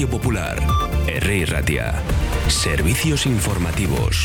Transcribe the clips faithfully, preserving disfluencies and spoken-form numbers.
Radio Popular, Herri Ratia. Servicios informativos.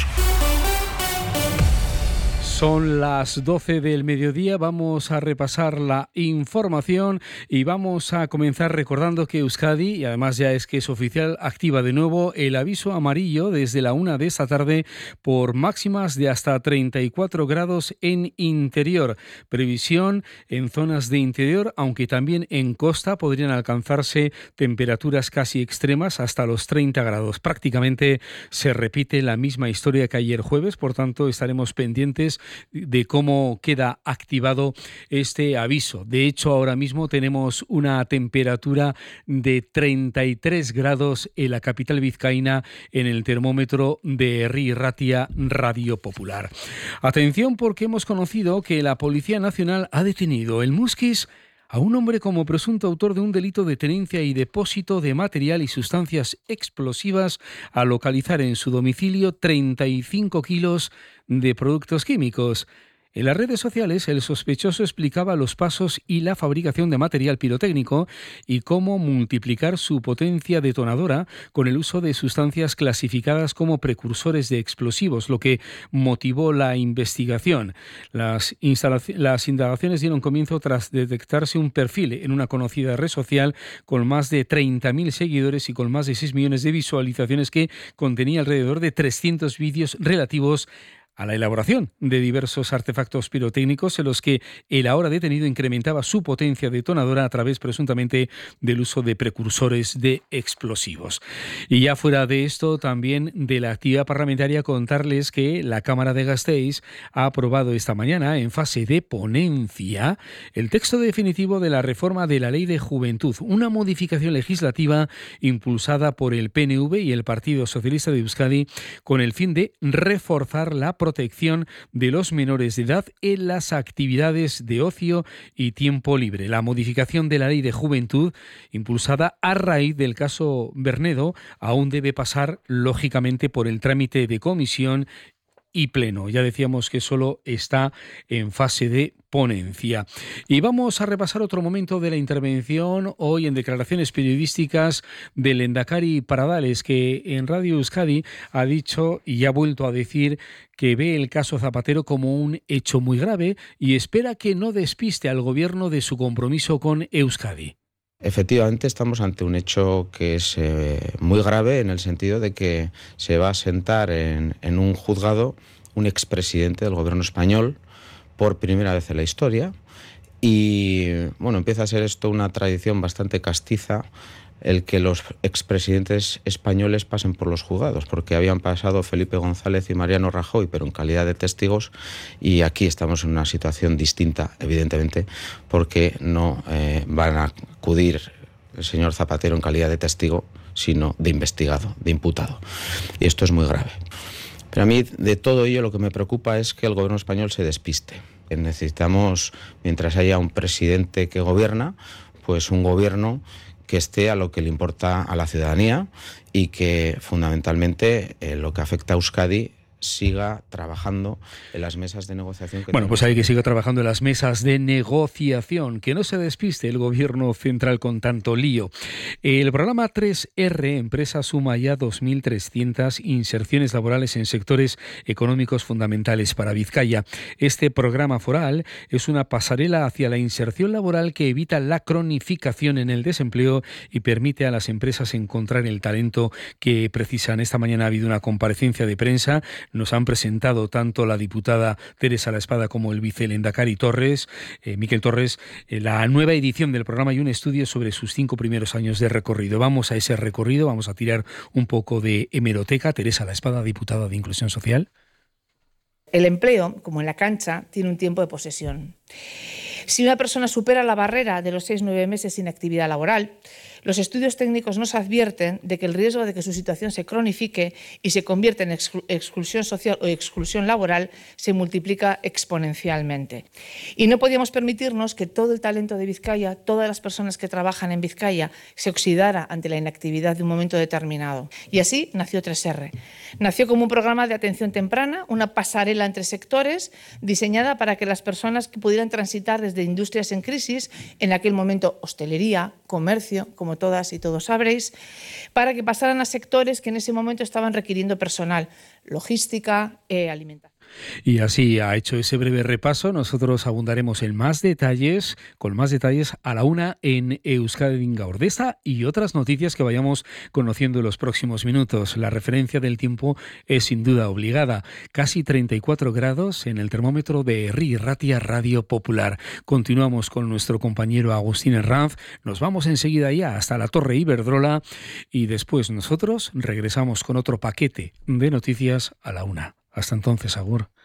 Son las doce del mediodía, vamos a repasar la información y vamos a comenzar recordando que Euskadi, y además ya es que es oficial, activa de nuevo el aviso amarillo desde la una de esta tarde por máximas de hasta treinta y cuatro grados en interior. Previsión en zonas de interior, aunque también en costa podrían alcanzarse temperaturas casi extremas hasta los treinta grados. Prácticamente se repite la misma historia que ayer jueves, por tanto estaremos pendientes de cómo queda activado este aviso. De hecho, ahora mismo tenemos una temperatura de treinta y tres grados en la capital vizcaína en el termómetro de Herri Ratia Radio Popular. Atención, porque hemos conocido que la Policía Nacional ha detenido el Musquis a un hombre como presunto autor de un delito de tenencia y depósito de material y sustancias explosivas al localizar en su domicilio treinta y cinco kilos de productos químicos. En las redes sociales, el sospechoso explicaba los pasos y la fabricación de material pirotécnico y cómo multiplicar su potencia detonadora con el uso de sustancias clasificadas como precursores de explosivos, lo que motivó la investigación. Las, instalac- las indagaciones dieron comienzo tras detectarse un perfil en una conocida red social con más de treinta mil seguidores y con más de seis millones de visualizaciones que contenía alrededor de trescientos vídeos relativos a la elaboración de diversos artefactos pirotécnicos en los que el ahora detenido incrementaba su potencia detonadora a través presuntamente del uso de precursores de explosivos. Y ya fuera de esto, también de la actividad parlamentaria, contarles que la Cámara de Gasteiz ha aprobado esta mañana en fase de ponencia el texto definitivo de la reforma de la Ley de Juventud, una modificación legislativa impulsada por el P N V y el Partido Socialista de Euskadi con el fin de reforzar la protección de los menores de edad en las actividades de ocio y tiempo libre. La modificación de la Ley de Juventud, impulsada a raíz del caso Bernedo, aún debe pasar, lógicamente, por el trámite de comisión y pleno. Ya decíamos que solo está en fase de ponencia. Y vamos a repasar otro momento de la intervención hoy en declaraciones periodísticas del Lehendakari Paradales, que en Radio Euskadi ha dicho y ha vuelto a decir que ve el caso Zapatero como un hecho muy grave y espera que no despiste al gobierno de su compromiso con Euskadi. Efectivamente, estamos ante un hecho que es eh, muy grave en el sentido de que se va a sentar en, en un juzgado un expresidente del gobierno español por primera vez en la historia y bueno, empieza a ser esto una tradición bastante castiza el que los expresidentes españoles pasen por los juzgados, porque habían pasado Felipe González y Mariano Rajoy, pero en calidad de testigos, y aquí estamos en una situación distinta, evidentemente, porque no eh, van a acudir el señor Zapatero en calidad de testigo, sino de investigado, de imputado. Y esto es muy grave. Pero a mí, de todo ello, lo que me preocupa es que el gobierno español se despiste. Necesitamos, mientras haya un presidente que gobierna, pues un gobierno que esté a lo que le importa a la ciudadanía y que fundamentalmente eh, lo que afecta a Euskadi siga trabajando en las mesas de negociación. Que bueno, pues hay que siga trabajando en las mesas de negociación, que no se despiste el gobierno central con tanto lío. El programa tres erre Empresa suma ya dos mil trescientas inserciones laborales en sectores económicos fundamentales para Vizcaya. Este programa foral es una pasarela hacia la inserción laboral que evita la cronificación en el desempleo y permite a las empresas encontrar el talento que precisan. Esta mañana ha habido una comparecencia de prensa. Nos han presentado tanto la diputada Teresa La Espada como el vicelehendakari Torres, eh, Miquel Torres, eh, la nueva edición del programa y un estudio sobre sus cinco primeros años de recorrido. Vamos a ese recorrido, vamos a tirar un poco de hemeroteca. Teresa La Espada, diputada de Inclusión Social. El empleo, como en la cancha, tiene un tiempo de posesión. Si una persona supera la barrera de los seis nueve meses sin actividad laboral, los estudios técnicos nos advierten de que el riesgo de que su situación se cronifique y se convierta en exclu- exclusión social o exclusión laboral se multiplica exponencialmente. Y no podíamos permitirnos que todo el talento de Vizcaya, todas las personas que trabajan en Vizcaya, se oxidara ante la inactividad de un momento determinado. Y así nació tres erre. Nació como un programa de atención temprana, una pasarela entre sectores diseñada para que las personas que pudieran transitar desde industrias en crisis, en aquel momento hostelería, comercio, como todas y todos sabréis, para que pasaran a sectores que en ese momento estaban requiriendo personal, logística, eh, alimentación. Y así ha hecho ese breve repaso. Nosotros abundaremos en más detalles, con más detalles a la una en Euskadi Gaur. De esta y otras noticias que vayamos conociendo en los próximos minutos. La referencia del tiempo es sin duda obligada. Casi treinta y cuatro grados en el termómetro de Herri Ratia Radio Popular. Continuamos con nuestro compañero Agustín Herranz. Nos vamos enseguida ya hasta la Torre Iberdrola y después nosotros regresamos con otro paquete de noticias a la una. Hasta entonces, agur.